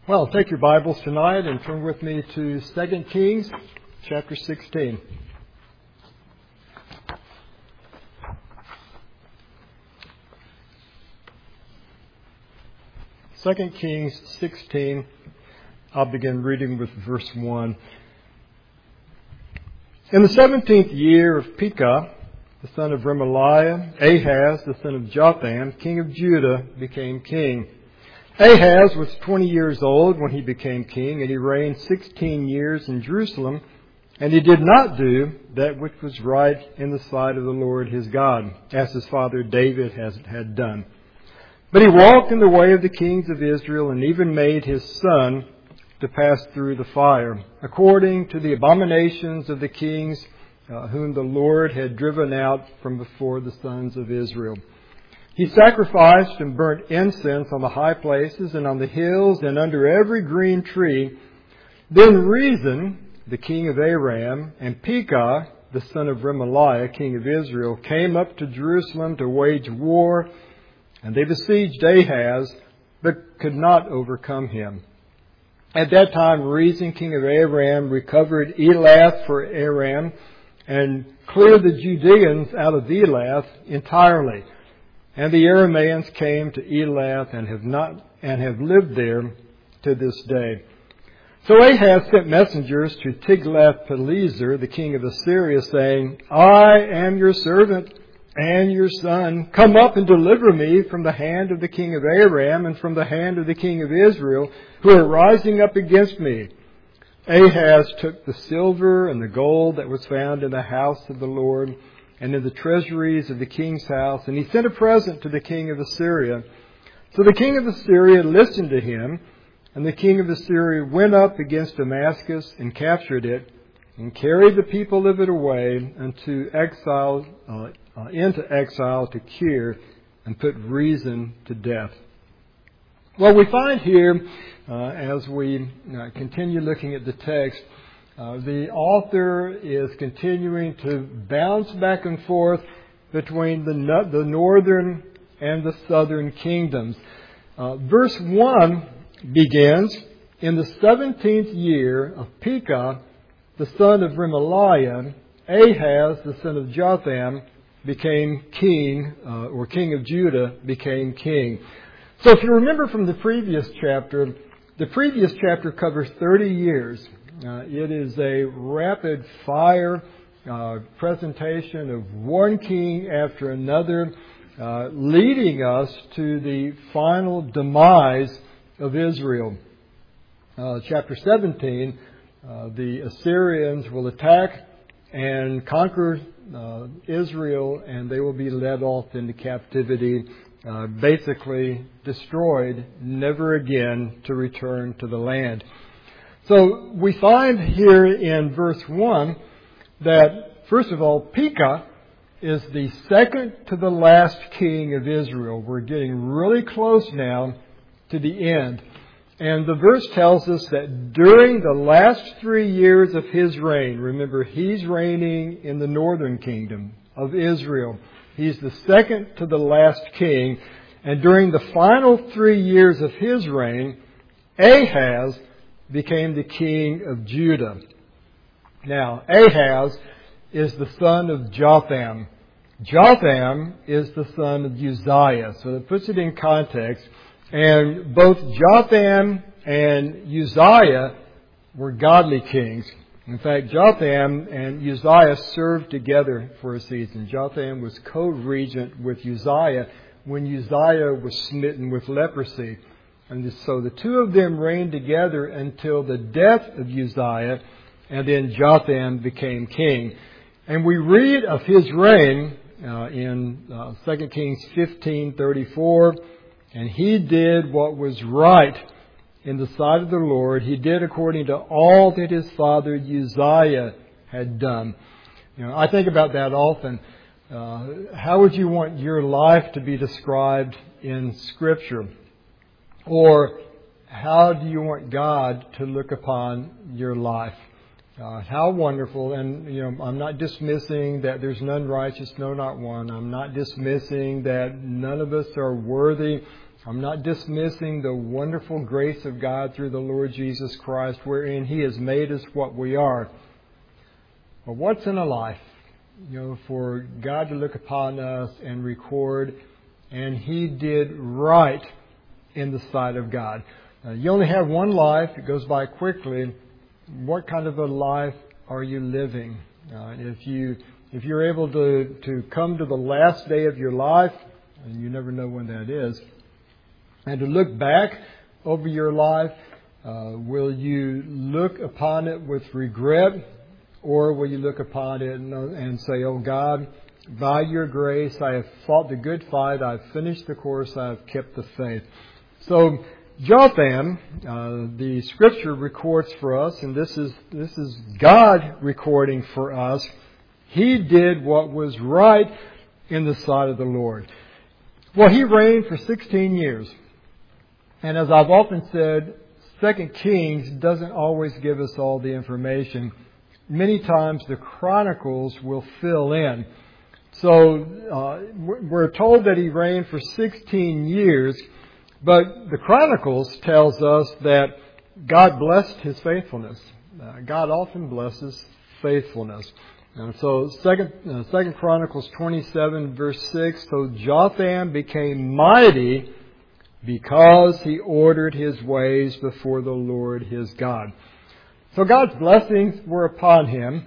Well, take your Bibles tonight and turn with me to 2 Kings chapter 16. 2 Kings 16, I'll begin reading with verse 1. In the 17th year of Pekah, the son of Remaliah, Ahaz, the son of Jotham, king of Judah, became king. Ahaz was 20 years old when he became king, and he reigned 16 years in Jerusalem, and he did not do that which was right in the sight of the Lord his God, as his father David had done. But he walked in the way of the kings of Israel, and even made his son to pass through the fire, according to the abominations of the kings whom the Lord had driven out from before the sons of Israel. He sacrificed and burnt incense on the high places and on the hills and under every green tree. Then Rezin, the king of Aram, and Pekah, the son of Remaliah, king of Israel, came up to Jerusalem to wage war, and they besieged Ahaz, but could not overcome him. At that time, Rezin, king of Aram, recovered Elath for Aram, and cleared the Judeans out of Elath entirely. And the Arameans came to Elath and have lived there to this day. So Ahaz sent messengers to Tiglath-Pileser, the king of Assyria, saying, I am your servant and your son. Come up and deliver me from the hand of the king of Aram and from the hand of the king of Israel, who are rising up against me. Ahaz took the silver and the gold that was found in the house of the Lord and in the treasuries of the king's house, and he sent a present to the king of Assyria. So the king of Assyria listened to him, and the king of Assyria went up against Damascus and captured it, and carried the people of it away into exile to Kir, and put Rezin to death. Well, we find here, as we continue looking at the text, the author is continuing to bounce back and forth between the northern and the southern kingdoms. Verse 1 begins, in the 17th year of Pekah, the son of Remaliah, Ahaz, the son of Jotham, became king, or king of Judah, became king. So if you remember from the previous chapter covers 30 years. It is a rapid-fire presentation of one king after another, leading us to the final demise of Israel. Chapter 17, the Assyrians will attack and conquer Israel, and they will be led off into captivity, basically destroyed, never again to return to the land. So we find here in verse 1 that, first of all, Pekah is the second to the last king of Israel. We're getting really close now to the end. And the verse tells us that during the last 3 years of his reign, remember, he's reigning in the northern kingdom of Israel. He's the second to the last king. And during the final 3 years of his reign, Ahaz became the king of Judah. Now, Ahaz is the son of Jotham. Jotham is the son of Uzziah. So that puts it in context. And both Jotham and Uzziah were godly kings. In fact, Jotham and Uzziah served together for a season. Jotham was co-regent with Uzziah when Uzziah was smitten with leprosy. And so the two of them reigned together until the death of Uzziah, and then Jotham became king. And we read of his reign in 2 Kings 15:34, and he did what was right in the sight of the Lord. He did according to all that his father Uzziah had done. I think about that often. How would you want your life to be described in Scripture? Or how do you want God to look upon your life? How wonderful. And, I'm not dismissing that there's none righteous, no, not one. I'm not dismissing that none of us are worthy I'm not dismissing the wonderful grace of God through the Lord Jesus Christ, wherein He has made us what we are. But what's in a life? For God to look upon us and record, and He did right in the sight of God. You only have one life. It goes by quickly. What kind of a life are you living? If you're able to come to the last day of your life, and you never know when that is, and to look back over your life, will you look upon it with regret, or will you look upon it and say, "Oh God, by your grace, I have fought the good fight, I've finished the course, I have kept the faith"? So Jotham, the Scripture records for us, and this is God recording for us. He did what was right in the sight of the Lord. Well, he reigned for 16 years. And as I've often said, 2 Kings doesn't always give us all the information. Many times the Chronicles will fill in. So we're told that he reigned for 16 years, but the Chronicles tells us that God blessed his faithfulness. God often blesses faithfulness. And so 2 Chronicles 27 verse 6, "So Jotham became mighty because he ordered his ways before the Lord his God." So God's blessings were upon him,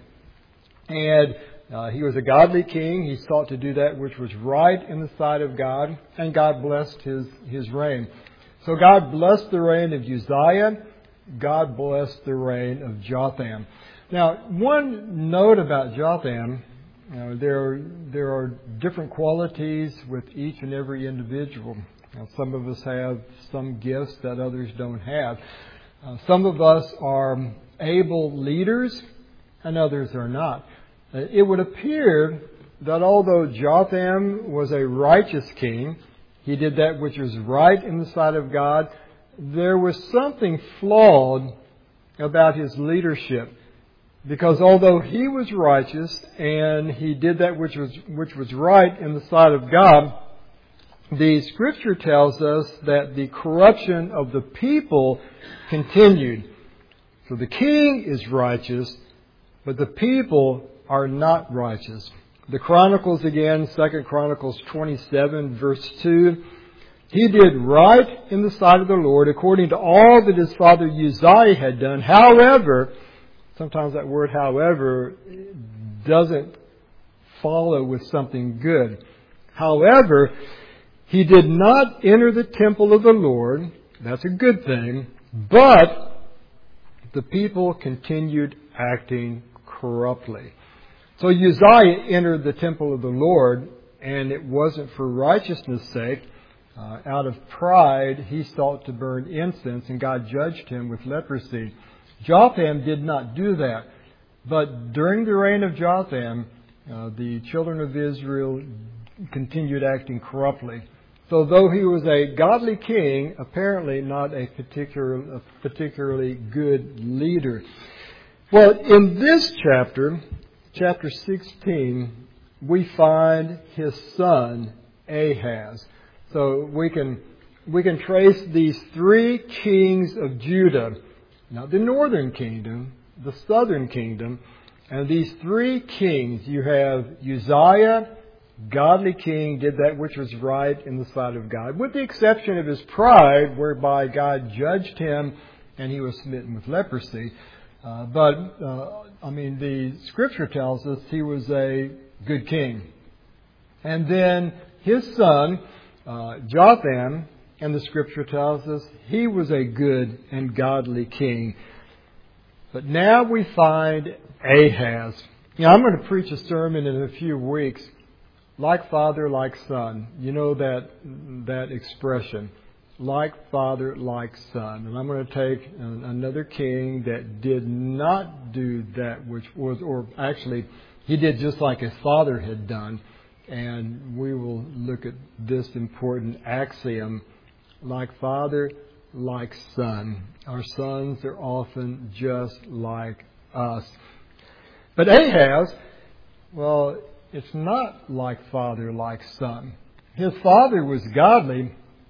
and he was a godly king. He sought to do that which was right in the sight of God, and God blessed his reign. So God blessed the reign of Uzziah. God blessed the reign of Jotham. Now, one note about Jotham, there are different qualities with each and every individual. Now, some of us have some gifts that others don't have. Some of us are able leaders and others are not. It would appear that although Jotham was a righteous king, he did that which was right in the sight of God, there was something flawed about his leadership. Because although he was righteous and he did that which was right in the sight of God, the Scripture tells us that the corruption of the people continued. So the king is righteous, but the people are not righteous. The Chronicles again, 2 Chronicles 27 verse 2, "He did right in the sight of the Lord according to all that his father Uzziah had done. However," sometimes that word "however" doesn't follow with something good. "However, he did not enter the temple of the Lord." That's a good thing. "But the people continued acting corruptly." So Uzziah entered the temple of the Lord, and it wasn't for righteousness' sake. Out of pride, he sought to burn incense, and God judged him with leprosy. Jotham did not do that. But during the reign of Jotham, the children of Israel continued acting corruptly. So though he was a godly king, apparently not a particularly good leader. Well, in this chapter 16, we find his son Ahaz. So we can trace these three kings of Judah. Now the northern kingdom, the southern kingdom, and these three kings, you have Uzziah, godly king, did that which was right in the sight of God, with the exception of his pride, whereby God judged him and he was smitten with leprosy. The Scripture tells us he was a good king. And then his son, Jotham, and the Scripture tells us he was a good and godly king. But now we find Ahaz. Now, I'm going to preach a sermon in a few weeks, like father, like son. You know that expression, like father, like son. And I'm going to take another king that did not do that which was, or actually, he did just like his father had done. And we will look at this important axiom, like father, like son. Our sons are often just like us. But Ahaz, well, it's not like father, like son. His father was godly,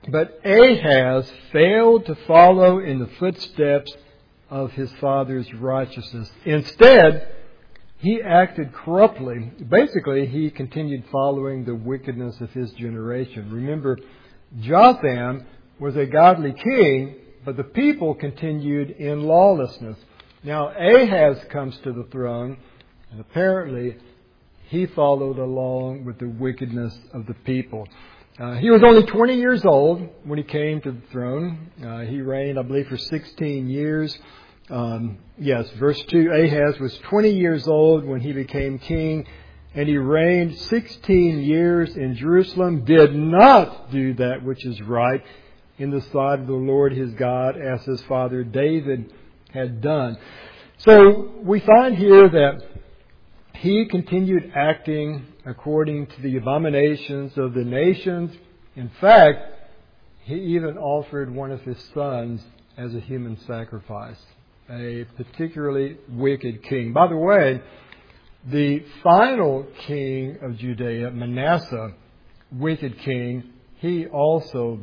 But Ahaz failed to follow in the footsteps of his father's righteousness. Instead, he acted corruptly. Basically, he continued following the wickedness of his generation. Remember, Jotham was a godly king, but the people continued in lawlessness. Now Ahaz comes to the throne, and apparently he followed along with the wickedness of the people. He was only 20 years old when he came to the throne. He reigned, I believe, for 16 years. Verse 2, Ahaz was 20 years old when he became king, and he reigned 16 years in Jerusalem, did not do that which is right in the sight of the Lord his God, as his father David had done. So we find here that he continued acting according to the abominations of the nations. In fact, he even offered one of his sons as a human sacrifice. A particularly wicked king. By the way, the final king of Judea, Manasseh, wicked king, he also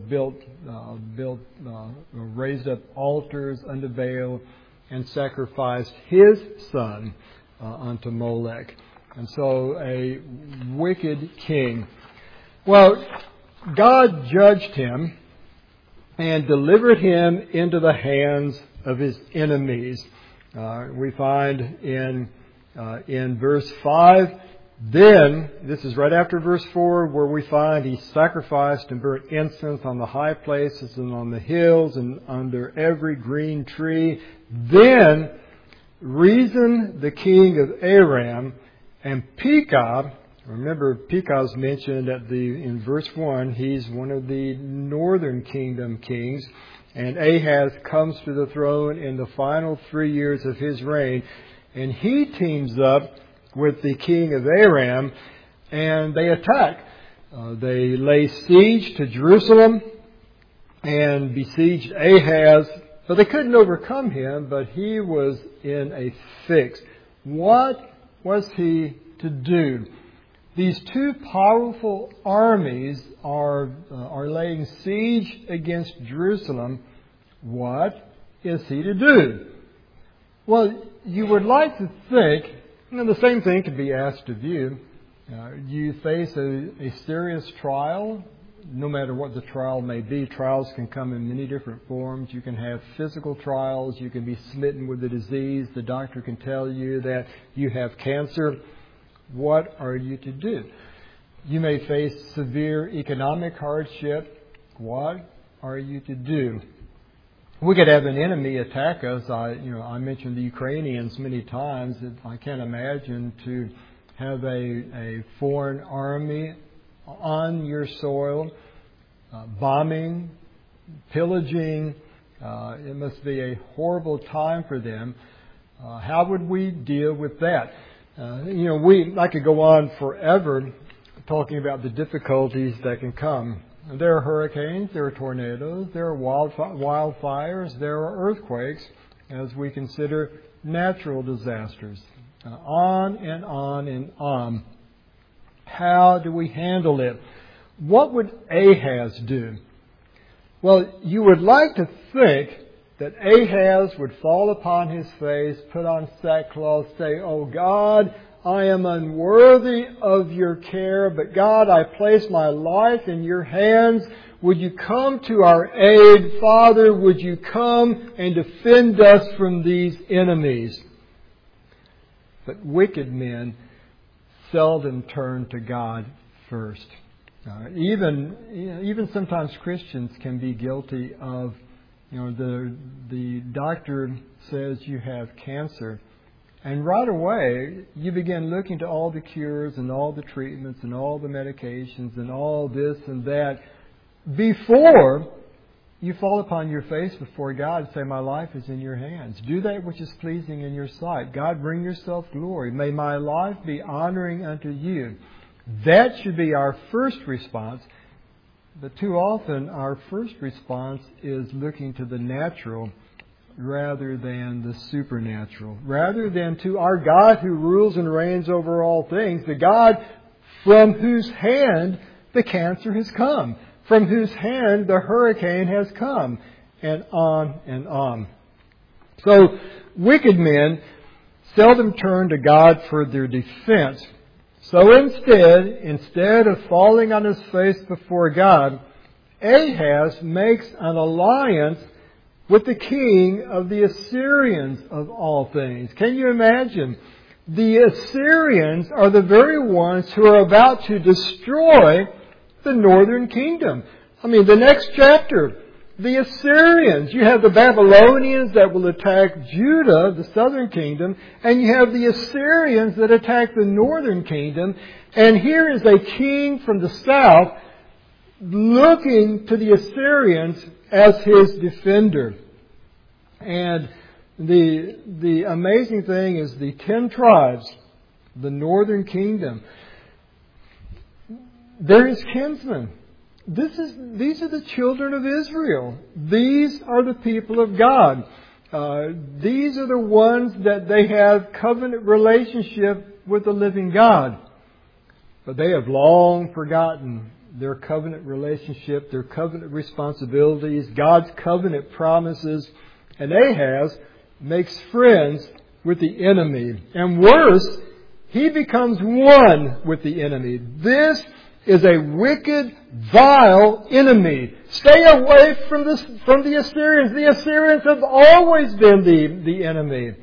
raised up altars unto Baal and sacrificed his son unto Molech. And so a wicked king. Well, God judged him and delivered him into the hands of his enemies. We find in verse 5, then, this is right after verse 4, where we find he sacrificed and burnt incense on the high places and on the hills and under every green tree. Then Rezin, the king of Aram, and Pekah, remember Pekah is mentioned in verse 1, he's one of the northern kingdom kings, and Ahaz comes to the throne in the final 3 years of his reign, and he teams up with the king of Aram, and they attack. They lay siege to Jerusalem and besieged Ahaz, but they couldn't overcome him, but he was in a fix. What was he to do? These two powerful armies are laying siege against Jerusalem. What is he to do? Well, you would like to think, and the same thing could be asked of you. You face a serious trial, no matter what the trial may be. Trials can come in many different forms. You can have physical trials. You can be smitten with a disease. The doctor can tell you that you have cancer. What are you to do? You may face severe economic hardship. What are you to do? We could have an enemy attack us. I mentioned the Ukrainians many times. I can't imagine to have a foreign army on your soil, bombing, pillaging. It must be a horrible time for them. How would we deal with that? I could go on forever talking about the difficulties that can come. There are hurricanes, there are tornadoes, there are wildfires, there are earthquakes, as we consider natural disasters. On and on and on. How do we handle it? What would Ahaz do? Well, you would like to think that Ahaz would fall upon his face, put on sackcloth, say, "Oh God, I am unworthy of your care, but God, I place my life in your hands. Would you come to our aid? Father, would you come and defend us from these enemies?" But wicked men seldom turn to God first. Even sometimes Christians can be guilty of, the doctor says you have cancer. And right away, you begin looking to all the cures and all the treatments and all the medications and all this and that before you fall upon your face before God and say, "My life is in your hands. Do that which is pleasing in your sight. God, bring yourself glory. May my life be honoring unto you." That should be our first response. But too often, our first response is looking to the natural rather than the supernatural, rather than to our God who rules and reigns over all things, the God from whose hand the cancer has come, from whose hand the hurricane has come, and on and on. So, wicked men seldom turn to God for their defense. So instead of falling on his face before God, Ahaz makes an alliance with the king of the Assyrians of all things. Can you imagine? The Assyrians are the very ones who are about to destroy the northern kingdom. I mean, the next chapter, the Assyrians. You have the Babylonians that will attack Judah, the southern kingdom, and you have the Assyrians that attack the northern kingdom. And here is a king from the south looking to the Assyrians as his defender. And the amazing thing is the 10 tribes, the northern kingdom, they're his kinsmen. These are the children of Israel. These are the people of God. These are the ones that they have covenant relationship with the living God. But they have long forgotten their covenant relationship, their covenant responsibilities, God's covenant promises. And Ahaz makes friends with the enemy. And worse, he becomes one with the enemy. This is a wicked, vile enemy. Stay away from the Assyrians. The Assyrians have always been the enemy.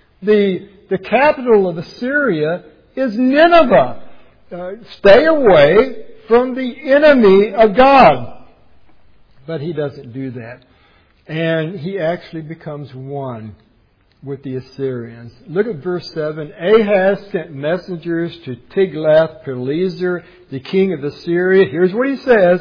The capital of Assyria is Nineveh. Stay away from the enemy of God. But he doesn't do that. And he actually becomes one with the Assyrians. Look at verse 7. Ahaz sent messengers to Tiglath-Pileser, the king of Assyria. Here's what he says.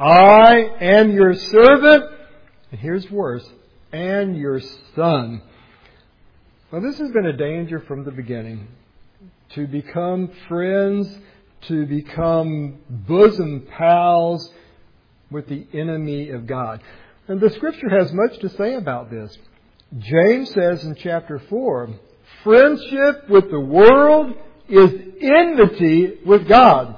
I am your servant, and here's worse, and your son. Well, this has been a danger from the beginning. To become friends, to become bosom pals with the enemy of God. And the Scripture has much to say about this. James says in chapter 4, friendship with the world is enmity with God.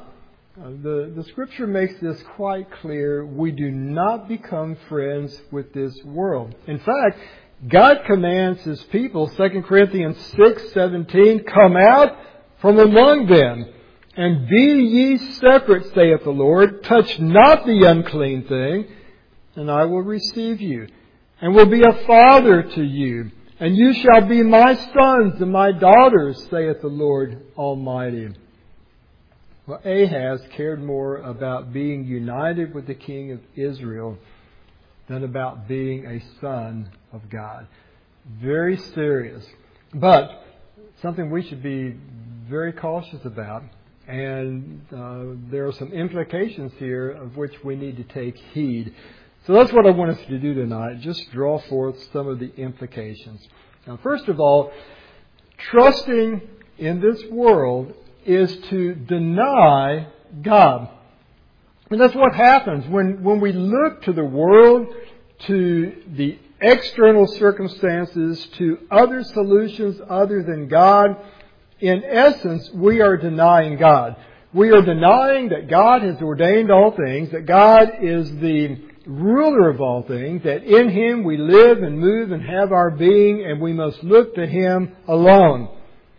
The Scripture makes this quite clear. We do not become friends with this world. In fact, God commands His people, 2 Corinthians 6:17, come out from among them, and be ye separate, saith the Lord. Touch not the unclean thing, and I will receive you, and will be a father to you, and you shall be my sons and my daughters, saith the Lord Almighty. Well, Ahaz cared more about being united with the king of Israel than about being a son of God. Very serious. But something we should be very cautious about. And there are some implications here of which we need to take heed. So that's what I want us to do tonight. Just draw forth some of the implications. Now, first of all, trusting in this world is to deny God. And that's what happens when we look to the world, to the external circumstances, to other solutions other than God. In essence, we are denying God. We are denying that God has ordained all things, that God is the ruler of all things, that in Him we live and move and have our being, and we must look to Him alone.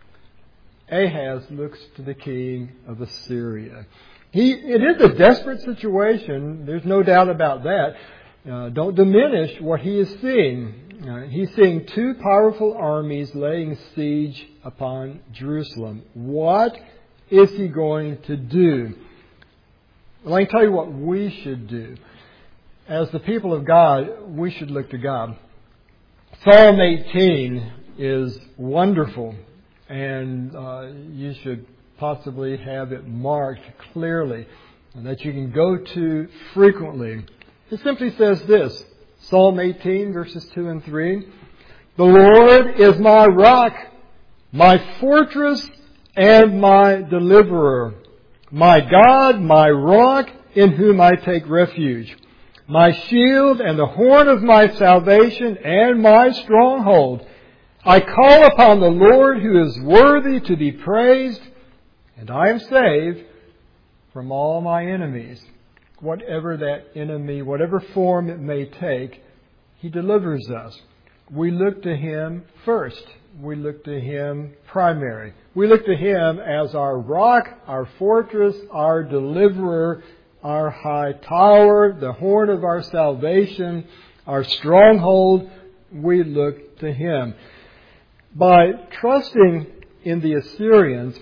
Ahaz looks to the king of Assyria. It is a desperate situation. There's no doubt about that. Don't diminish what he is seeing. He's seeing two powerful armies laying siege upon Jerusalem. What is he going to do? Well, I can tell you what we should do. As the people of God, we should look to God. Psalm 18 is wonderful, and you should possibly have it marked clearly and that you can go to frequently. It simply says this, Psalm 18, verses 2 and 3. The Lord is my rock, my fortress, and my deliverer. My God, my rock, in whom I take refuge. My shield and the horn of my salvation and my stronghold. I call upon the Lord who is worthy to be praised, and I am saved from all my enemies. whatever that enemy, whatever form it may take, He delivers us. We look to Him first. We look to Him primary. We look to Him as our rock, our fortress, our deliverer, our high tower, the horn of our salvation, our stronghold. We look to Him. By trusting in the Assyrians,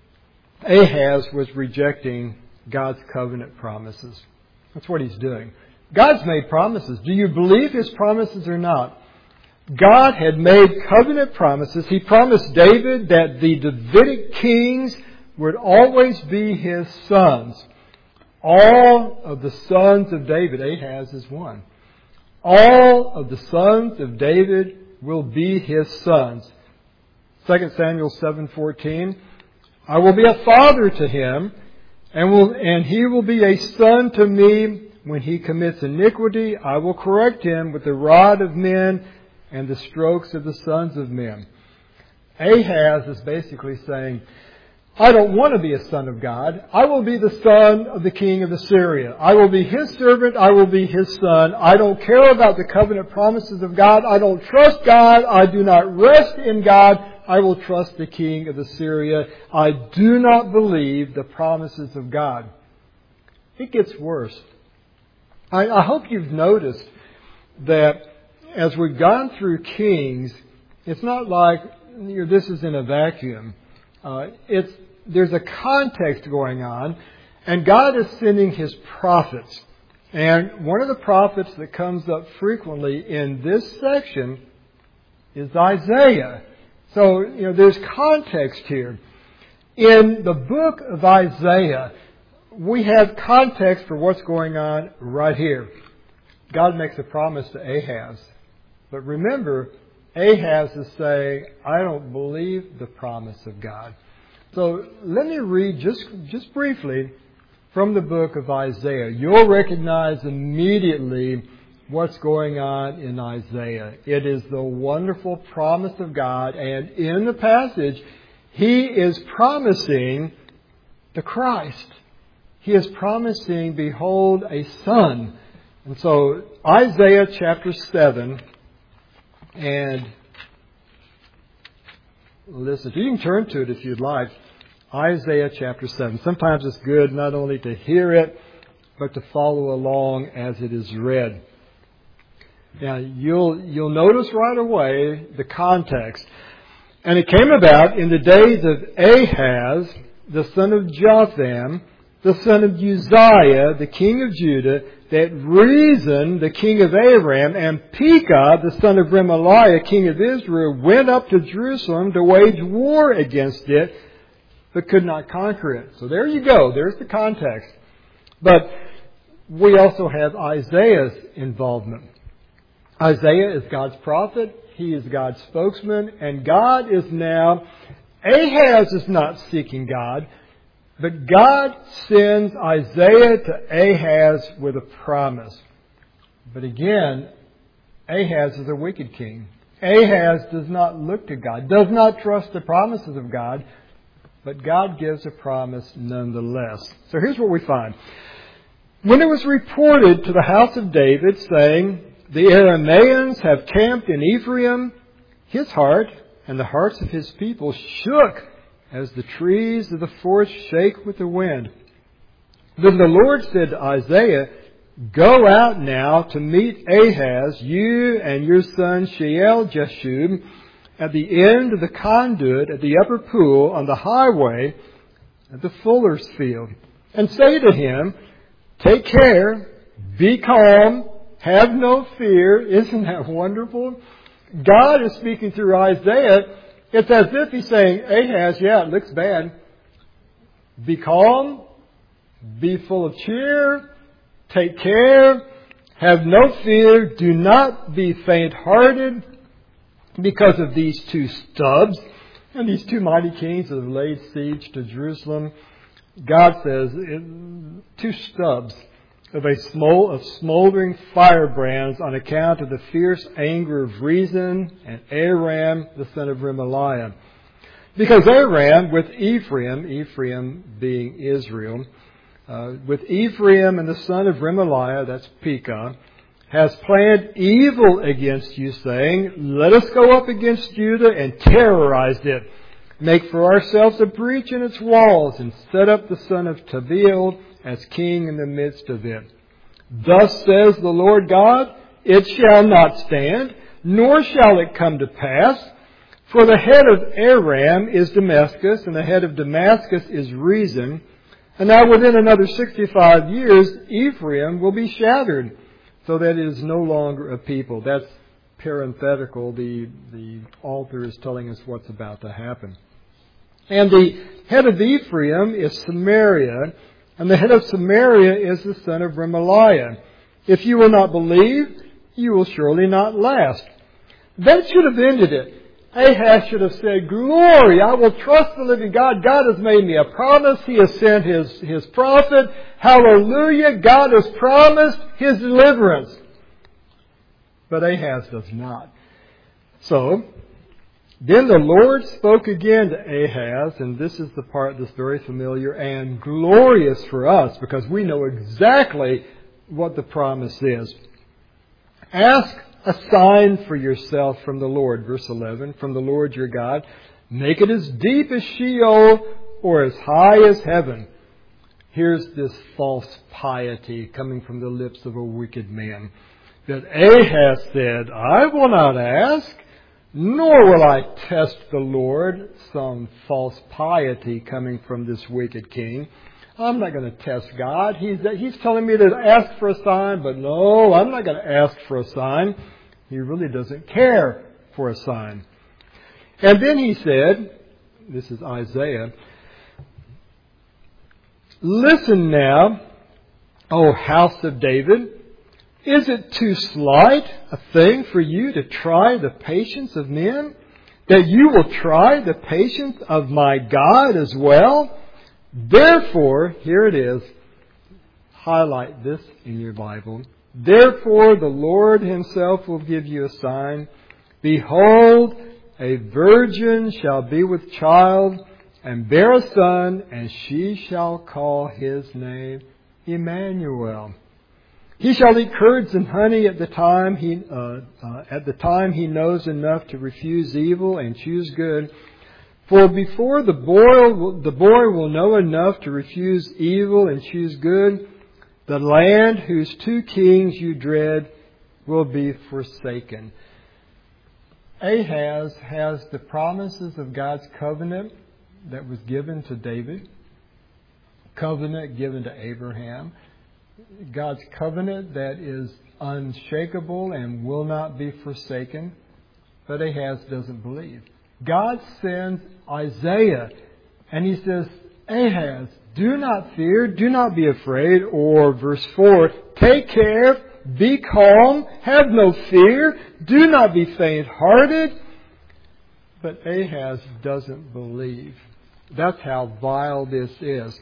Ahaz was rejecting God's covenant promises. That's what he's doing. God's made promises. Do you believe His promises or not? God had made covenant promises. He promised David that the Davidic kings would always be his sons. All of the sons of David, Ahaz is one. All of the sons of David will be his sons. 2 Samuel 7:14, I will be a father to him, and he will be a son to me. When he commits iniquity, I will correct him with the rod of men and the strokes of the sons of men. Ahaz is basically saying, I don't want to be a son of God. I will be the son of the king of Assyria. I will be his servant. I will be his son. I don't care about the covenant promises of God. I don't trust God. I do not rest in God. I will trust the king of Assyria. I do not believe the promises of God. It gets worse. I hope you've noticed that as we've gone through Kings, it's not like this is in a vacuum. There's a context going on, and God is sending His prophets. And one of the prophets that comes up frequently in this section is Isaiah. So, there's context here. In the book of Isaiah, we have context for what's going on right here. God makes a promise to Ahaz. But remember, Ahaz is saying, I don't believe the promise of God. So let me read just briefly from the book of Isaiah. You'll recognize immediately what's going on in Isaiah. It is the wonderful promise of God, and in the passage, He is promising the Christ. He is promising, behold, a son. And so Isaiah chapter 7, and listen, you can turn to it if you'd like. Isaiah chapter 7. Sometimes it's good not only to hear it, but to follow along as it is read. Now, you'll notice right away the context. And it came about in the days of Ahaz, the son of Jotham, the son of Uzziah, the king of Judah, that Rezin, the king of Aram, and Pekah, the son of Remaliah, king of Israel, went up to Jerusalem to wage war against it, but could not conquer it. So there you go. There's the context. But we also have Isaiah's involvement. Isaiah is God's prophet. He is God's spokesman. And God is now, Ahaz is not seeking God, but God sends Isaiah to Ahaz with a promise. But again, Ahaz is a wicked king. Ahaz does not look to God, does not trust the promises of God, but God gives a promise nonetheless. So here's what we find. When it was reported to the house of David, saying, the Arameans have camped in Ephraim, his heart and the hearts of his people shook as the trees of the forest shake with the wind. Then the Lord said to Isaiah, go out now to meet Ahaz, you and your son Sheal-Jashub, at the end of the conduit at the upper pool on the highway at the fuller's field. And say to him, take care, be calm, have no fear. Isn't that wonderful? God is speaking through Isaiah. It's as if He's saying, Ahaz, yeah, it looks bad. Be calm, be full of cheer, take care, have no fear, do not be faint-hearted, because of these two stubs and these two mighty kings that have laid siege to Jerusalem. God says, two stubs of smoldering firebrands on account of the fierce anger of Rezin and Aram, the son of Remaliah. Because Aram with Ephraim being Israel, with Ephraim and the son of Remaliah, that's Pekah, has planned evil against you, saying, let us go up against Judah and terrorize it, make for ourselves a breach in its walls, and set up the son of Tabeel as king in the midst of it. Thus says the Lord God, it shall not stand, nor shall it come to pass. For the head of Aram is Damascus, and the head of Damascus is Rezin. And now within another 65 years, Ephraim will be shattered, so that it is no longer a people. That's parenthetical. The author is telling us what's about to happen. And the head of Ephraim is Samaria, and the head of Samaria is the son of Remaliah. If you will not believe, you will surely not last. That should have ended it. Ahaz should have said, glory, I will trust the living God. God has made me a promise. He has sent His prophet. Hallelujah. God has promised His deliverance. But Ahaz does not. So, then the Lord spoke again to Ahaz, and this is the part that's very familiar and glorious for us because we know exactly what the promise is. Ask a sign for yourself from the Lord, verse 11, from the Lord your God. Make it as deep as Sheol or as high as heaven. Here's this false piety coming from the lips of a wicked man. That Ahaz said, I will not ask, nor will I test the Lord. Some false piety coming from this wicked king. I'm not going to test God. He's telling me to ask for a sign, but no, I'm not going to ask for a sign. He really doesn't care for a sign. And then he said, this is Isaiah, listen now, O house of David, is it too slight a thing for you to try the patience of men, that you will try the patience of my God as well? Therefore, here it is, highlight this in your Bible. Therefore, the Lord Himself will give you a sign. Behold, a virgin shall be with child and bear a son, and she shall call his name Emmanuel. He shall eat curds and honey at the time he knows enough to refuse evil and choose good. For before the boy will know enough to refuse evil and choose good, the land whose two kings you dread will be forsaken. Ahaz has the promises of God's covenant that was given to David, covenant given to Abraham, God's covenant that is unshakable and will not be forsaken, but Ahaz doesn't believe. God sends Isaiah and he says, Ahaz, do not fear, do not be afraid. Or verse 4, take care, be calm, have no fear, do not be faint-hearted. But Ahaz doesn't believe. That's how vile this is.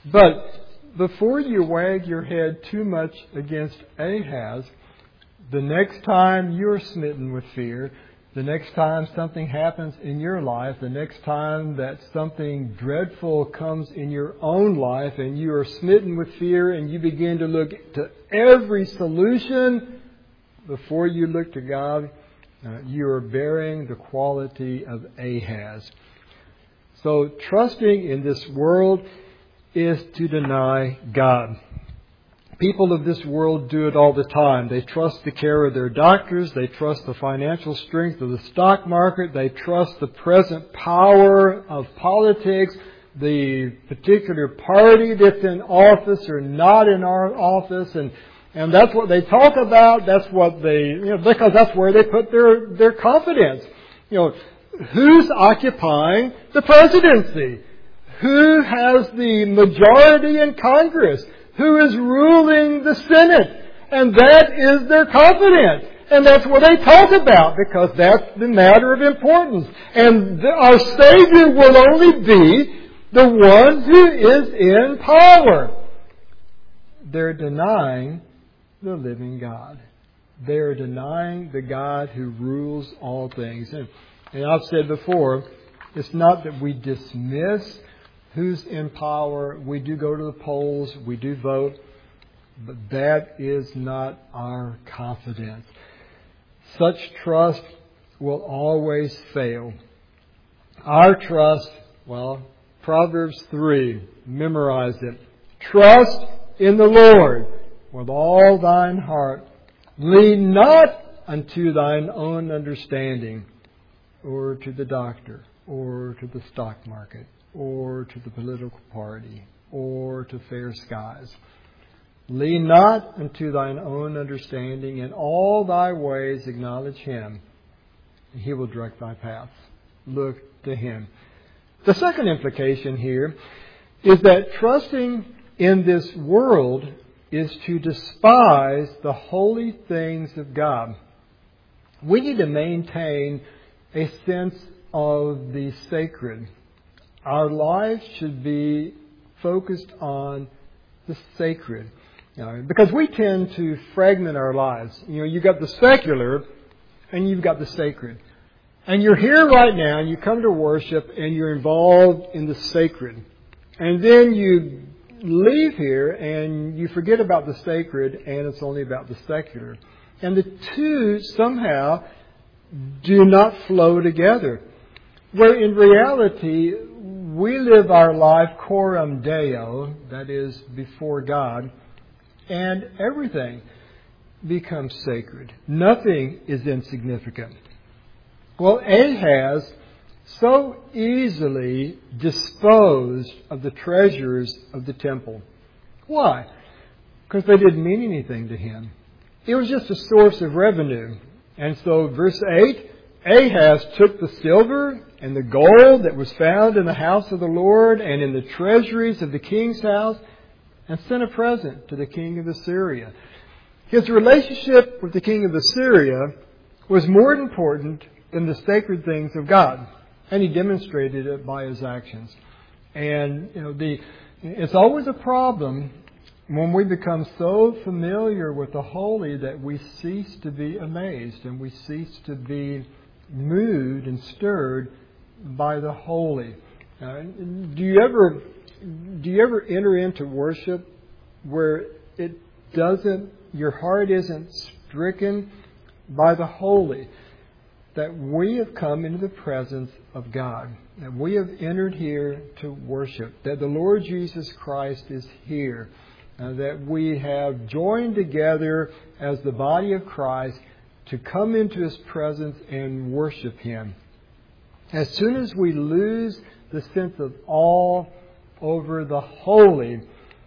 But before you wag your head too much against Ahaz, the next time you're smitten with fear, the next time something happens in your life, the next time that something dreadful comes in your own life and you are smitten with fear and you begin to look to every solution before you look to God, you are bearing the quality of Ahaz. So trusting in this world is to deny God. People of this world do it all the time. They trust the care of their doctors. They trust the financial strength of the stock market. They trust the present power of politics, the particular party that's in office or not in our office. And that's what they talk about. That's what they, because that's where they put their confidence. Who's occupying the presidency? Who has the majority in Congress? Who is ruling the Senate? And that is their confidence. And that's what they talk about because that's the matter of importance. And our Savior will only be the one who is in power. They're denying the living God. They're denying the God who rules all things. And I've said before, it's not that we dismiss who's in power. We do go to the polls. We do vote. But that is not our confidence. Such trust will always fail. Our trust, well, Proverbs 3, memorize it. Trust in the Lord with all thine heart. Lean not unto thine own understanding, or to the doctor, or to the stock market, or to the political party, or to fair skies. Lean not unto thine own understanding. In all thy ways acknowledge Him, and He will direct thy paths. Look to Him. The second implication here is that trusting in this world is to despise the holy things of God. We need to maintain a sense of the sacred. Our lives should be focused on the sacred. Because we tend to fragment our lives. You've got the secular and you've got the sacred. And you're here right now and you come to worship and you're involved in the sacred. And then you leave here and you forget about the sacred and it's only about the secular. And the two somehow do not flow together. Where in reality, we live our life coram Deo, that is, before God, and everything becomes sacred. Nothing is insignificant. Well, Ahaz so easily disposed of the treasures of the temple. Why? Because they didn't mean anything to him. It was just a source of revenue. And so, verse 8, Ahaz took the silver and the gold that was found in the house of the Lord and in the treasuries of the king's house and sent a present to the king of Assyria. His relationship with the king of Assyria was more important than the sacred things of God. And he demonstrated it by his actions. And it's always a problem when we become so familiar with the holy that we cease to be amazed and we cease to be moved and stirred by the holy. Do you ever enter into worship where your heart isn't stricken by the holy? That we have come into the presence of God. That we have entered here to worship. That the Lord Jesus Christ is here. That we have joined together as the body of Christ to come into His presence and worship Him. As soon as we lose the sense of awe over the holy,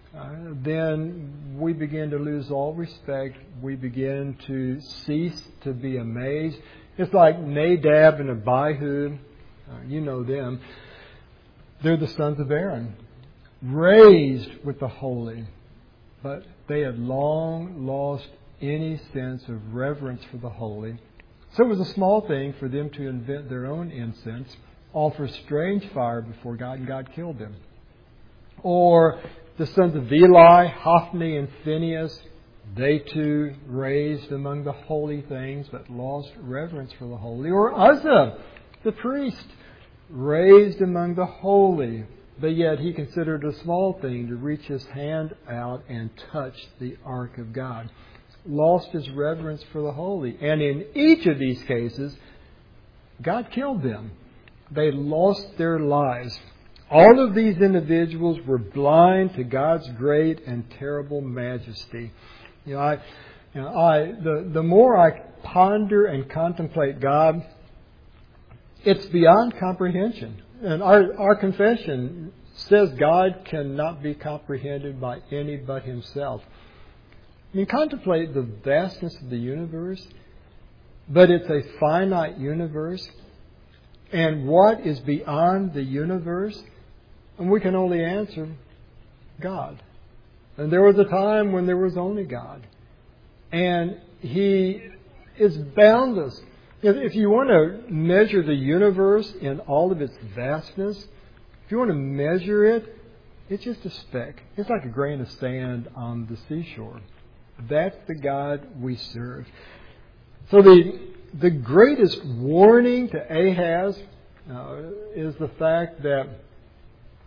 then we begin to lose all respect. We begin to cease to be amazed. It's like Nadab and Abihu. You know them. They're the sons of Aaron, raised with the holy. But they had long lost any sense of reverence for the holy. So it was a small thing for them to invent their own incense, offer strange fire before God, and God killed them. Or the sons of Eli, Hophni and Phinehas, they too raised among the holy things but lost reverence for the holy. Or Uzzah, the priest, raised among the holy, but yet he considered it a small thing to reach his hand out and touch the ark of God. Lost his reverence for the holy. And in each of these cases, God killed them. They lost their lives. All of these individuals were blind to God's great and terrible majesty. The more I ponder and contemplate God, it's beyond comprehension. And our confession says God cannot be comprehended by any but Himself. Contemplate the vastness of the universe, but it's a finite universe. And what is beyond the universe? And we can only answer God. And there was a time when there was only God. And He is boundless. If you want to measure the universe in all of its vastness, if you want to measure it, it's just a speck. It's like a grain of sand on the seashore. That's the God we serve. So the greatest warning to Ahaz is the fact that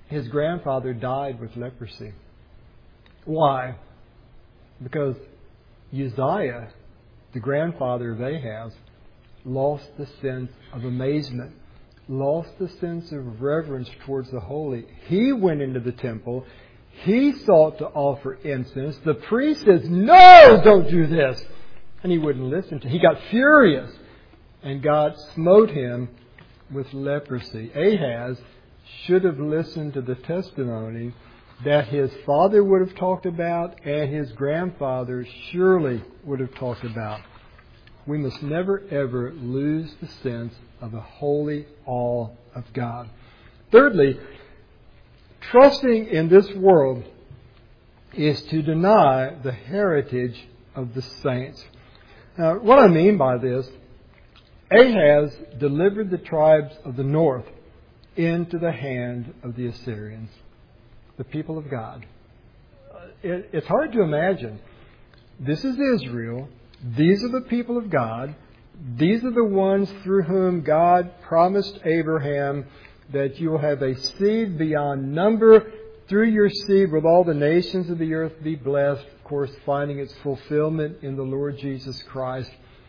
his grandfather died with leprosy. Why? Because Uzziah, the grandfather of Ahaz, lost the sense of amazement, lost the sense of reverence towards the holy. He went into the temple. He sought to offer incense. The priest says, "No, don't do this." And he wouldn't listen to him. He got furious. And God smote him with leprosy. Ahaz should have listened to the testimony that his father would have talked about and his grandfather surely would have talked about. We must never ever lose the sense of a holy awe of God. Thirdly, trusting in this world is to deny the heritage of the saints. Now, what I mean by this, Ahaz delivered the tribes of the north into the hand of the Assyrians, the people of God. It's hard to imagine. This is Israel. These are the people of God. These are the ones through whom God promised Abraham that you will have a seed beyond number. Through your seed will all the nations of the earth be blessed. Of course, finding its fulfillment in the Lord Jesus Christ.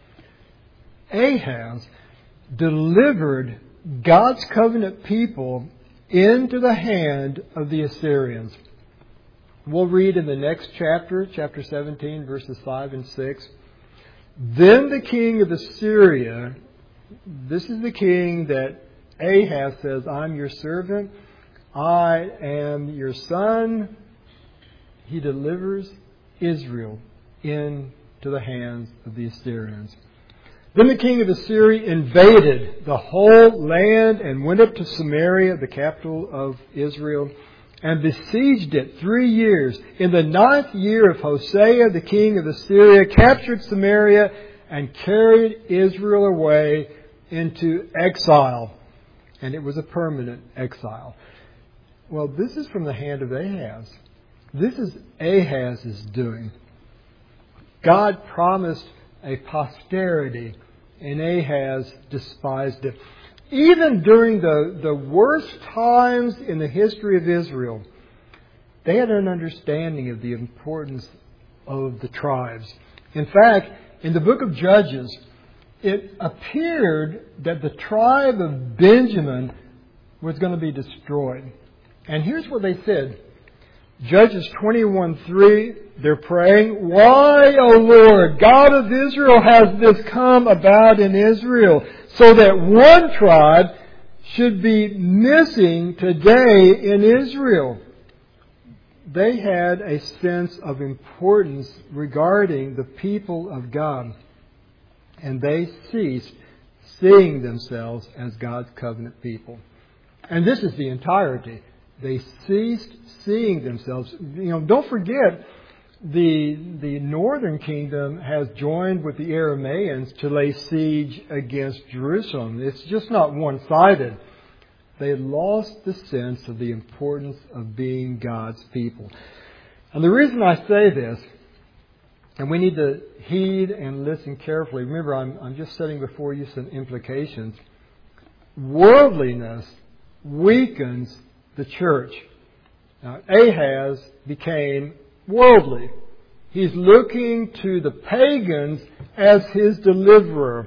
Ahaz delivered God's covenant people into the hand of the Assyrians. We'll read in the next chapter, chapter 17, verses 5 and 6. Then the king of Assyria, this is the king that Ahaz says, "I'm your servant, I am your son." He delivers Israel into the hands of the Assyrians. Then the king of Assyria invaded the whole land and went up to Samaria, the capital of Israel, and besieged it 3 years. In the 9th year of Hosea, the king of Assyria captured Samaria and carried Israel away into exile. And it was a permanent exile. Well, this is from the hand of Ahaz. This is Ahaz's doing. God promised a posterity, and Ahaz despised it. Even during the worst times in the history of Israel, they had an understanding of the importance of the tribes. In fact, in the book of Judges, it appeared that the tribe of Benjamin was going to be destroyed. And here's what they said. Judges 21:3, they're praying, "Why, O Lord, God of Israel, has this come about in Israel, so that one tribe should be missing today in Israel?" They had a sense of importance regarding the people of God, and they ceased seeing themselves as God's covenant people. And this is the entirety. They ceased seeing themselves. Don't forget, the northern kingdom has joined with the Arameans to lay siege against Jerusalem. It's just not one-sided. They lost the sense of the importance of being God's people. And the reason I say this, and we need to heed and listen carefully. Remember, I'm just setting before you some implications. Worldliness weakens the church. Now, Ahaz became worldly. He's looking to the pagans as his deliverer.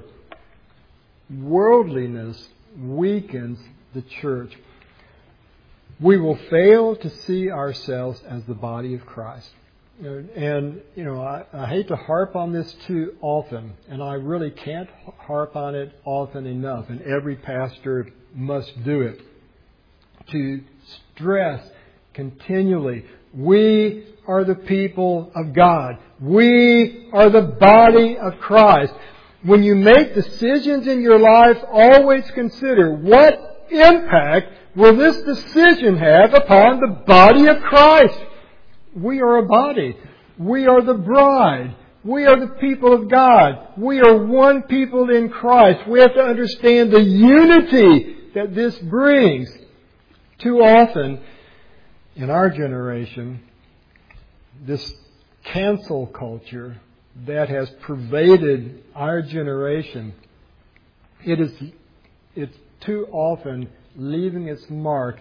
Worldliness weakens the church. We will fail to see ourselves as the body of Christ. And, I hate to harp on this too often, and I really can't harp on it often enough, and every pastor must do it, to stress continually, we are the people of God. We are the body of Christ. When you make decisions in your life, always consider, what impact will this decision have upon the body of Christ? We are a body. We are the bride. We are the people of God. We are one people in Christ. We have to understand the unity that this brings. Too often, in our generation, this cancel culture that has pervaded our generation, it's too often leaving its mark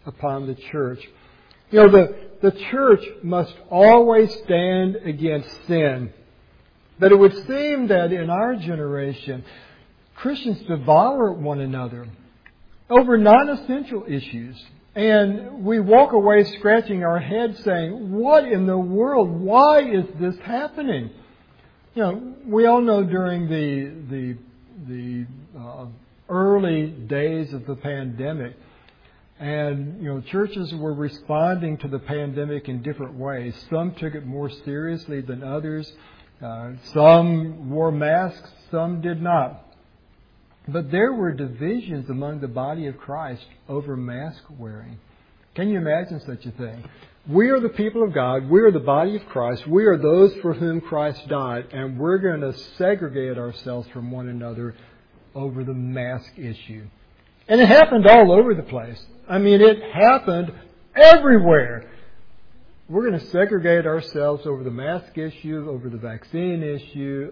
upon the church. You know, the church must always stand against sin. But it would seem that in our generation, Christians devour one another over non-essential issues. And we walk away scratching our heads saying, what in the world? Why is this happening? You know, we all know during the early days of the pandemic, and, you know, churches were responding to the pandemic in different ways. Some took it more seriously than others. Some wore masks, some did not. But there were divisions among the body of Christ over mask wearing. Can you imagine such a thing? We are the people of God. We are the body of Christ. We are those for whom Christ died. And we're going to segregate ourselves from one another over the mask issue. And it happened all over the place. I mean, it happened everywhere. We're going to segregate ourselves over the mask issue, over the vaccine issue,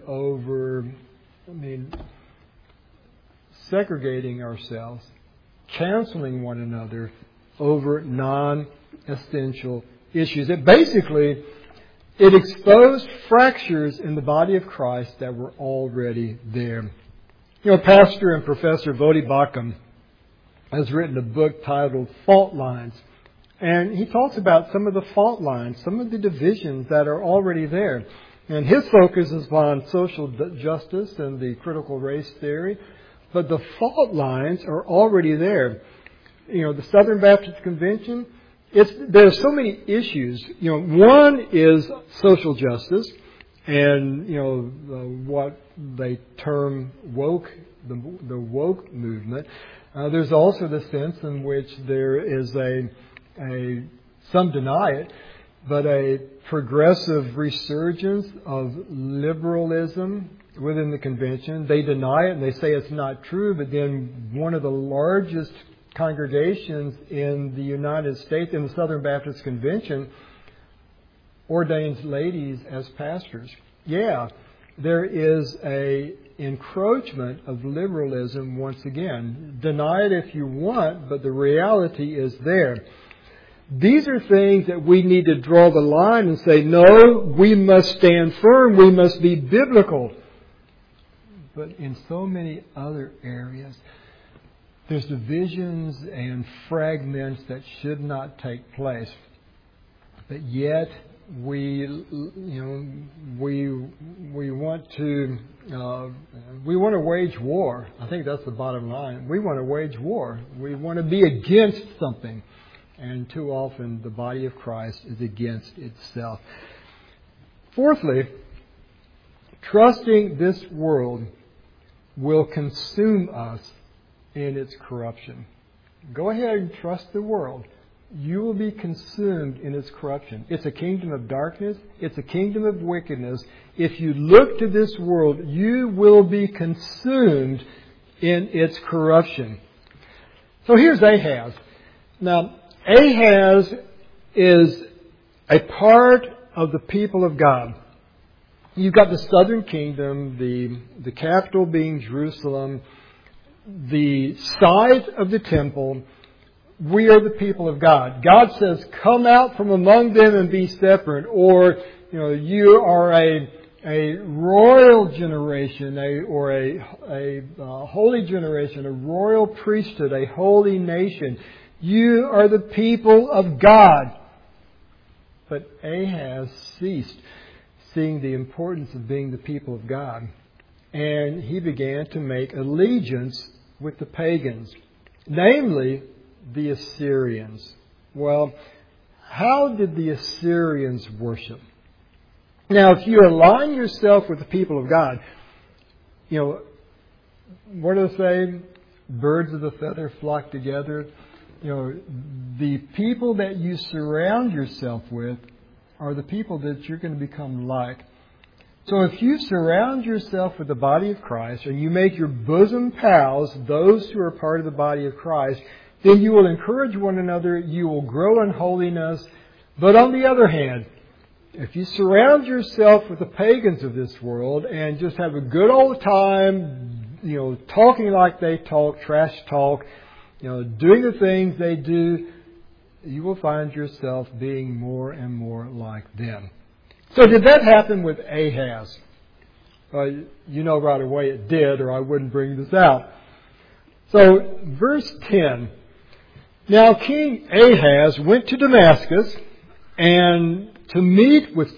segregating ourselves, canceling one another over non-essential issues. It exposed fractures in the body of Christ that were already there. You know, Pastor and Professor Voddie Baucham has written a book titled Fault Lines. And he talks about some of the fault lines, some of the divisions that are already there. And his focus is on social justice and the critical race theory. But the fault lines are already there. You know, the Southern Baptist Convention, there are so many issues. You know, one is social justice and, you know, what they term woke, the woke movement. There's also the sense in which there is some deny it, but a progressive resurgence of liberalism within the convention. They deny it and they say it's not true, but then one of the largest congregations in the United States, in the Southern Baptist Convention, ordains ladies as pastors. Yeah, there is a encroachment of liberalism once again. Deny it if you want, but the reality is there. These are things that we need to draw the line and say, no, we must stand firm, we must be biblical. But in so many other areas, there's divisions and fragments that should not take place. But yet, we want to wage war. I think that's the bottom line. We want to wage war. We want to be against something. And too often, the body of Christ is against itself. Fourthly, trusting this world will consume us in its corruption. Go ahead and trust the world. You will be consumed in its corruption. It's a kingdom of darkness. It's a kingdom of wickedness. If you look to this world, you will be consumed in its corruption. So here's Ahaz. Now, Ahaz is a part of the people of God. You've got the southern kingdom, the capital being Jerusalem, the site of the temple. We are the people of God. God says, come out from among them and be separate. Or, you know, you are a royal generation, a holy generation, a royal priesthood, a holy nation. You are the people of God. But Ahaz ceased seeing the importance of being the people of God. And he began to make allegiance with the pagans, namely the Assyrians. Well, how did the Assyrians worship? Now, if you align yourself with the people of God, you know, what do they say? Birds of a feather flock together. You know, the people that you surround yourself with are the people that you're going to become like. So if you surround yourself with the body of Christ and you make your bosom pals those who are part of the body of Christ, then you will encourage one another, you will grow in holiness. But on the other hand, if you surround yourself with the pagans of this world and just have a good old time, you know, talking like they talk, trash talk, you know, doing the things they do, you will find yourself being more and more like them. So did that happen with Ahaz? You know right away it did, or I wouldn't bring this out. So, verse 10. Now King Ahaz went to Damascus and to meet with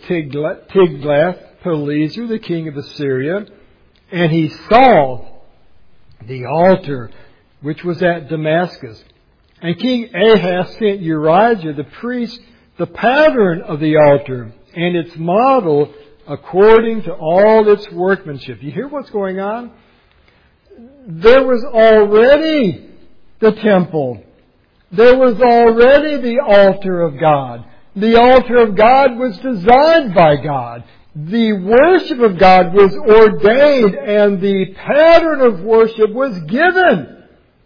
Tiglath-Pileser, the king of Assyria, and he saw the altar which was at Damascus. And King Ahaz sent Urijah the priest the pattern of the altar and its model according to all its workmanship. You hear what's going on? There was already the temple. There was already the altar of God. The altar of God was designed by God. The worship of God was ordained and the pattern of worship was given.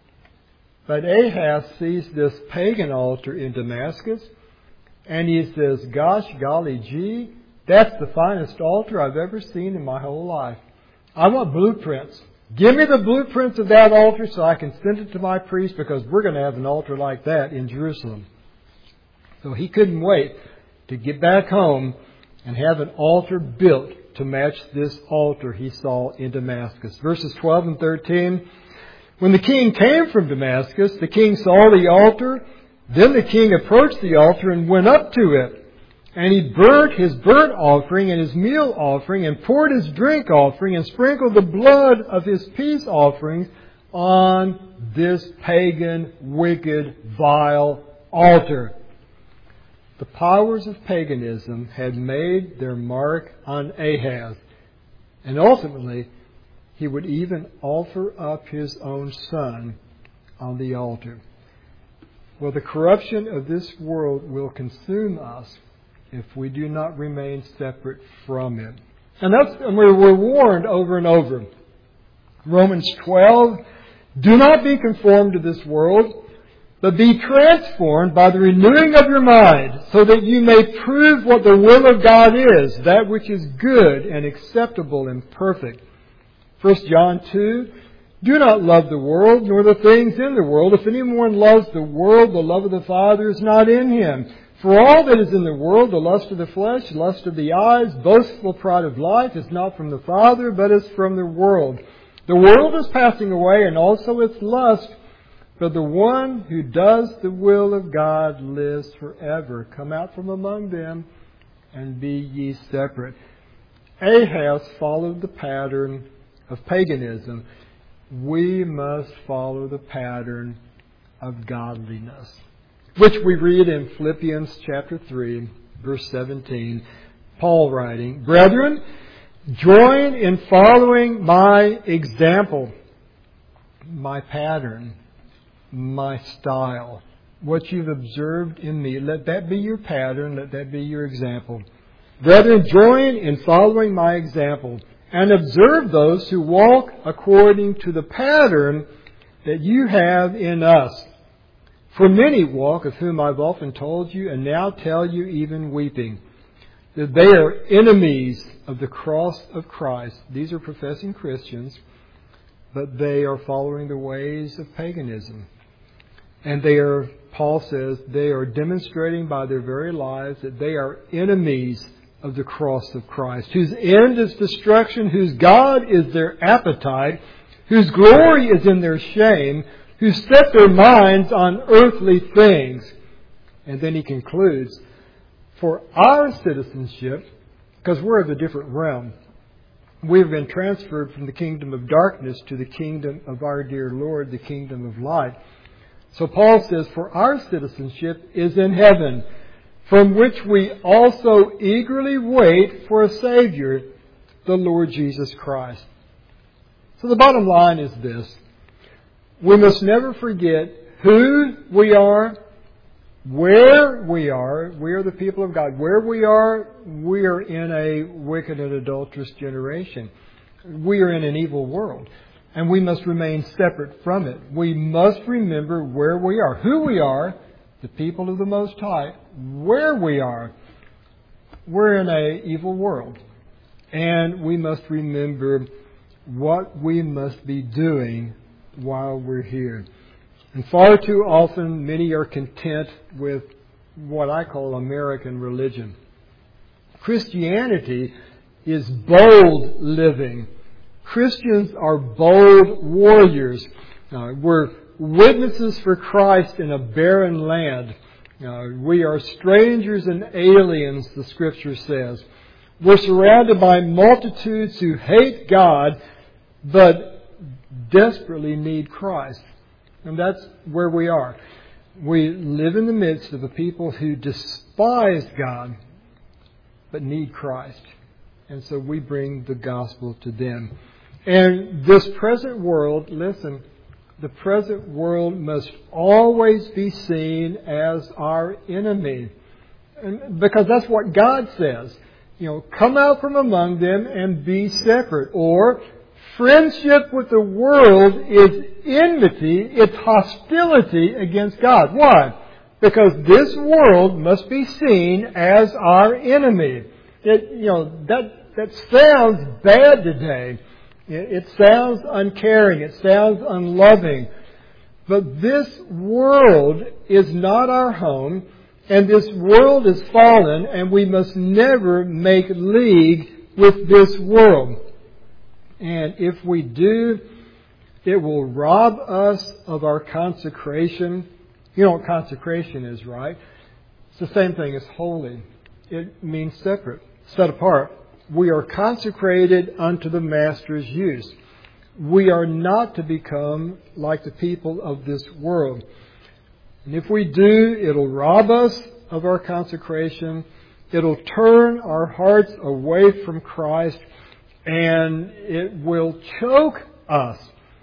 But Ahaz sees this pagan altar in Damascus and he says, gosh, golly gee, that's the finest altar I've ever seen in my whole life. I want blueprints. Give me the blueprints of that altar so I can send it to my priest because we're going to have an altar like that in Jerusalem. So he couldn't wait to get back home and have an altar built to match this altar he saw in Damascus. Verses 12 and 13. When the king came from Damascus, the king saw the altar. Then the king approached the altar and went up to it. And he burnt his burnt offering and his meal offering and poured his drink offering and sprinkled the blood of his peace offerings on this pagan, wicked, vile altar. The powers of paganism had made their mark on Ahaz. And ultimately, he would even offer up his own son on the altar. Well, the corruption of this world will consume us if we do not remain separate from it. And we're warned over and over. Romans 12, do not be conformed to this world, but be transformed by the renewing of your mind, so that you may prove what the will of God is, that which is good and acceptable and perfect. 1 John 2, do not love the world, nor the things in the world. If anyone loves the world, the love of the Father is not in him. For all that is in the world, the lust of the flesh, lust of the eyes, boastful pride of life, is not from the Father, but is from the world. The world is passing away, and also its lust, but the one who does the will of God lives forever. Come out from among them, and be ye separate. Ahaz followed the pattern of paganism. We must follow the pattern of godliness, which we read in Philippians chapter 3, verse 17. Paul writing, brethren, join in following my example, my pattern, my style, what you've observed in me. Let that be your pattern. Let that be your example. Brethren, join in following my example and observe those who walk according to the pattern that you have in us. For many walk, of whom I've often told you, and now tell you even weeping, that they are enemies of the cross of Christ. These are professing Christians, but they are following the ways of paganism. And they are, Paul says, they are demonstrating by their very lives that they are enemies of the cross of Christ, whose end is destruction, whose God is their appetite, whose glory is in their shame, who set their minds on earthly things. And then he concludes, for our citizenship, because we're of a different realm, we've been transferred from the kingdom of darkness to the kingdom of our dear Lord, the kingdom of light. So Paul says, for our citizenship is in heaven, from which we also eagerly wait for a Savior, the Lord Jesus Christ. So the bottom line is this. We must never forget who we are, where we are. We are the people of God. Where we are in a wicked and adulterous generation. We are in an evil world. And we must remain separate from it. We must remember where we are, who we are, the people of the Most High, where we are. We're in an evil world. And we must remember what we must be doing while we're here. And far too often, many are content with what I call American religion. Christianity is bold living. Christians are bold warriors. We're witnesses for Christ in a barren land. We are strangers and aliens, the Scripture says. We're surrounded by multitudes who hate God, but desperately need Christ. And that's where we are. We live in the midst of a people who despise God, but need Christ. And so we bring the gospel to them. And this present world, listen, the present world must always be seen as our enemy. And because that's what God says. Come out from among them and be separate. Or, friendship with the world is enmity, it's hostility against God. Why? Because this world must be seen as our enemy. That sounds bad today. It sounds uncaring. It sounds unloving. But this world is not our home, and this world is fallen, and we must never make league with this world. And if we do, it will rob us of our consecration. You know what consecration is, right? It's the same thing as holy. It means separate, set apart. We are consecrated unto the Master's use. We are not to become like the people of this world. And if we do, it'll rob us of our consecration. It'll turn our hearts away from Christ, and it will choke us.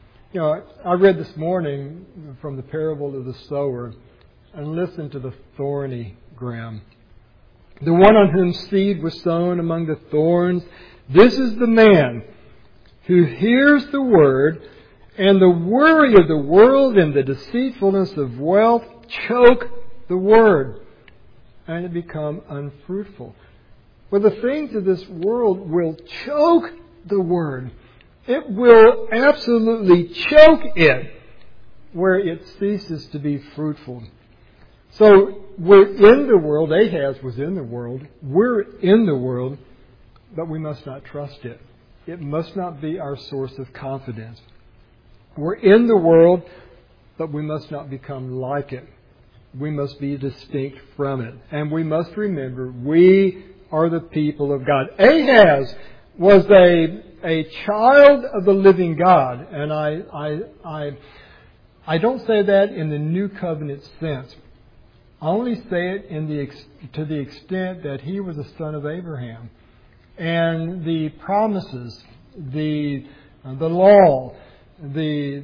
I read this morning from the parable of the sower, and listened to the thorny ground. The one on whom seed was sown among the thorns, this is the man who hears the word, and the worry of the world and the deceitfulness of wealth choke the word, and it become unfruitful. Well, the things of this world will choke the word. It will absolutely choke it, where it ceases to be fruitful. So we're in the world. Ahaz was in the world. We're in the world, but we must not trust it. It must not be our source of confidence. We're in the world, but we must not become like it. We must be distinct from it. And we must remember, we are the people of God. Ahaz was a child of the living God. And I don't say that in the New Covenant sense. I only say it to the extent that he was a son of Abraham. And the promises, the law, the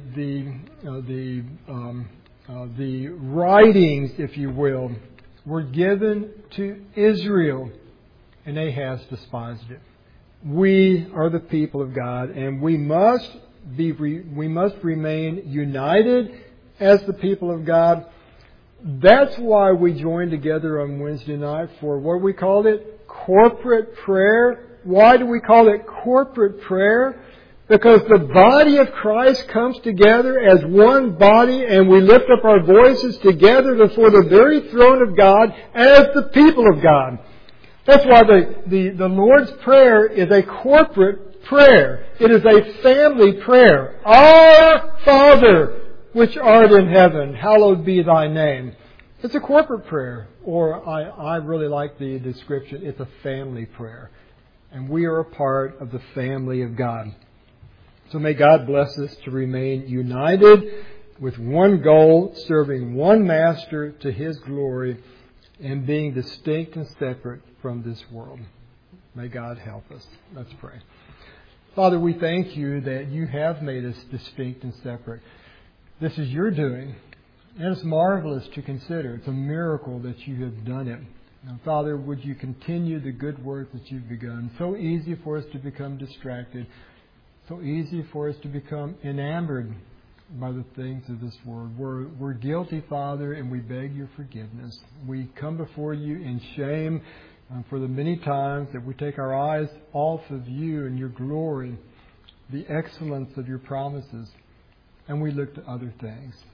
writings, if you will, were given to Israel, and Ahaz despised it. We are the people of God, and we must remain united as the people of God. That's why we join together on Wednesday night for what we call it corporate prayer. Why do we call it corporate prayer? Because the body of Christ comes together as one body, and we lift up our voices together before the very throne of God as the people of God. That's why the Lord's Prayer is a corporate prayer. It is a family prayer. Our Father, which art in heaven, hallowed be thy name. It's a corporate prayer, or I really like the description, it's a family prayer. And we are a part of the family of God. So may God bless us to remain united with one goal, serving one Master to His glory, and being distinct and separate from this world. May God help us. Let's pray. Father, we thank You that You have made us distinct and separate. This is Your doing, and it's marvelous to consider. It's a miracle that You have done it. Now, Father, would You continue the good work that You've begun? So easy for us to become distracted. So easy for us to become enamored by the things of this world. We're guilty, Father, and we beg Your forgiveness. We come before You in shame for the many times that we take our eyes off of You and Your glory, the excellence of Your promises, and we look to other things.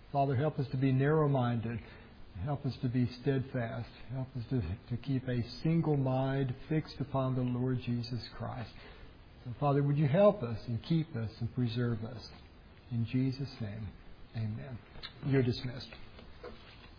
Father, help us to be narrow-minded. Help us to be steadfast. Help us to keep a single mind fixed upon the Lord Jesus Christ. So, Father, would you help us and keep us and preserve us? In Jesus' name, amen. You're dismissed.